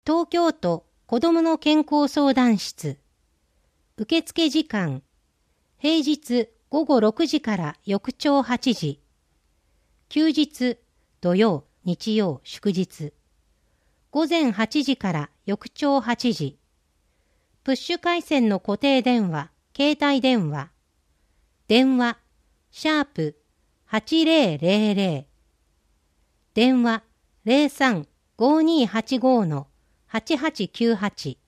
東京都子どもの健康相談室。受付時間、平日午後6時から翌朝8時。休日、土曜、日曜、祝日。午前8時から翌朝8時。プッシュ回線の固定電話、携帯電話。電話、#8000。電話、03-5285-8898。